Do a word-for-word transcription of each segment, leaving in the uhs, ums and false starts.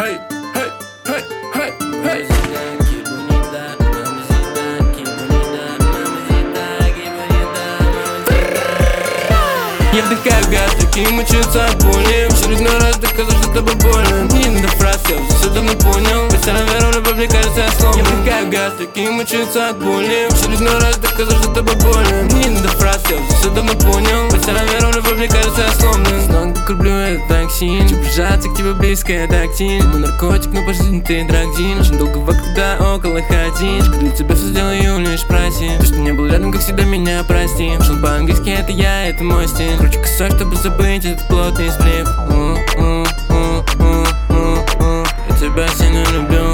hey, hey, hey, hey, hey. Я вдыхаю газ, такие мучаются от боли. В очередной раз доказал, что тобой больно. Не надо фраз, я уже все давно понял. Постоянно веру, любовь, мне кажется, я сломлен. Я вдыхаю газ, такие мучаются от боли. В очередной раз доказал, что тобой больно. Не надо фраз, я уже все давно понял. Постоянно веру, любовь, мне кажется, я сломлен. Знал, как люблю это так сильно. Прижаться к тебе близко, я так сильно. Мой наркотик, но по жизни ты драгдин. Очень долго вокруг да около ходишь. Для тебя все сделаю, лишь проси. Ты, что не был рядом, как всегда, меня прости. Шел по-английски, это я, это мой стиль. Круче косой, чтобы забыть этот плотный сплив. Я тебя сильно люблю.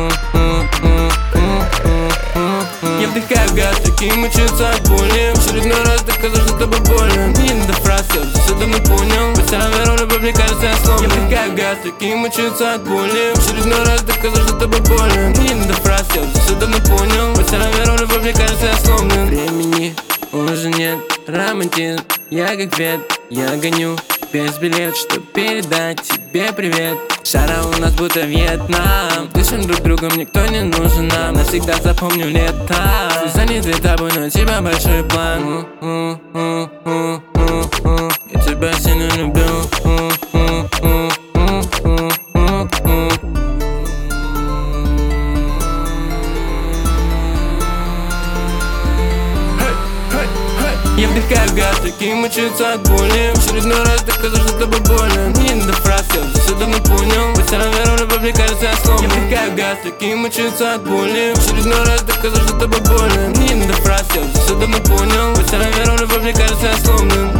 Я вдыхаю газ, такие мучаются от боли. В очередной раз доказал, что тобой больно. Не надо фраз, я уже все давно понял. Постоянно веру, любовь, мне кажется, я сломлен. Я вдыхаю газ, такие мучаются от боли. В очередной раз доказал, что тобой больно. Не надо фраз, я уже все давно понял. Постоянно веру, любовь, мне кажется, я сломлен. Времени уже нет, романтизм, я как вет, я гоню без билет, чтоб передать тебе привет. Шара у нас будто Вьетнам. Дышим друг другом, никто не нужен нам. Навсегда запомню лето. Заняты тобой, но у тебя большой план. Я тебя сильно люблю. Я вдыхаю газ, такие мучаются от боли. В очередной раз доказал, что тобой больно. Не надо фраз, я уже все давно понял. Постоянно веру, любовь, мне кажется, я сломлен. Я вдыхаю газ, такие мучаются от боли. В очередной раз доказал, что тобой больно. Не надо фраз, я уже все давно понял. Постоянно веру, любовь, мне кажется, я сломлен.